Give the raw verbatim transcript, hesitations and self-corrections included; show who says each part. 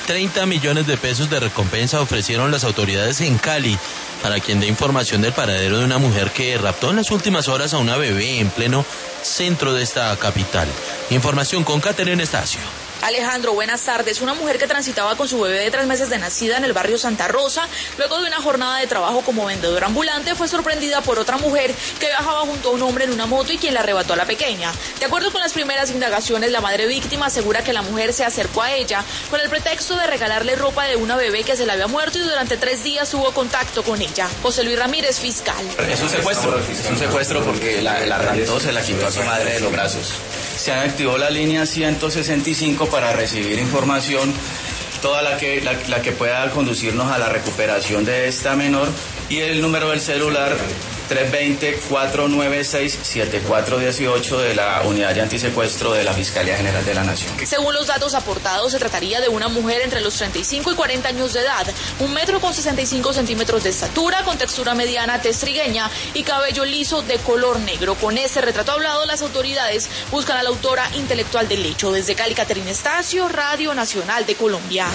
Speaker 1: treinta millones de pesos de recompensa ofrecieron las autoridades en Cali para quien dé información del paradero de una mujer que raptó en las últimas horas a una bebé en pleno centro de esta capital. Información con Caterina Estacio.
Speaker 2: Alejandro, buenas tardes. Una mujer que transitaba con su bebé de tres meses de nacida en el barrio Santa Rosa, luego de una jornada de trabajo como vendedora ambulante, fue sorprendida por otra mujer que viajaba junto a un hombre en una moto y quien le arrebató a la pequeña. De acuerdo con las primeras indagaciones, la madre víctima asegura que la mujer se acercó a ella con el pretexto de regalarle ropa de una bebé que se le había muerto y durante tres días tuvo contacto con ella. José Luis Ramírez, fiscal.
Speaker 3: Es un secuestro, es un secuestro porque la, la raptó, se la quitó a su madre de los brazos. Se activó la línea ciento sesenta y cinco para recibir información, toda la que, la, la que pueda conducirnos a la recuperación de esta menor, y el número del celular tres dos cero, cuatro nueve seis, siete cuatro uno ocho de la Unidad de Antisecuestro de la Fiscalía General de la Nación.
Speaker 2: Según los datos aportados, se trataría de una mujer entre los treinta y cinco y cuarenta años de edad, un metro con sesenta y cinco centímetros de estatura, con textura mediana tez trigueña y cabello liso de color negro. Con este retrato hablado, las autoridades buscan a la autora intelectual del hecho. Desde Cali, Caterina Estacio, Radio Nacional de Colombia.